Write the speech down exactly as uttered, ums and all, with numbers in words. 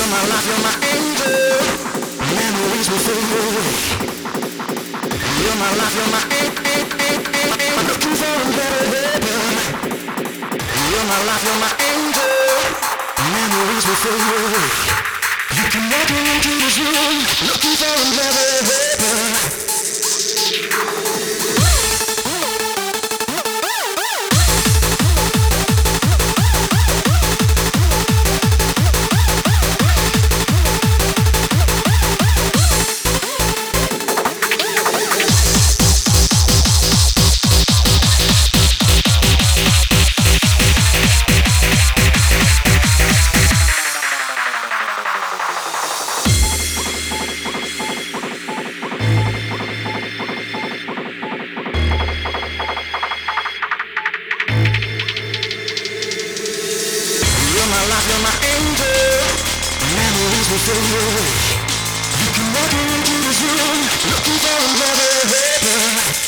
my life, you're my angel. Memories will fade away. You're my life, you're my angel. I'm looking for a better heaven. You're my life, you're my angel. Memories will fade away. You can walk into this room, looking for a better heaven. You're my life, you're my angel. Memories will fade away. You can walk into this room, looking for a better heaven.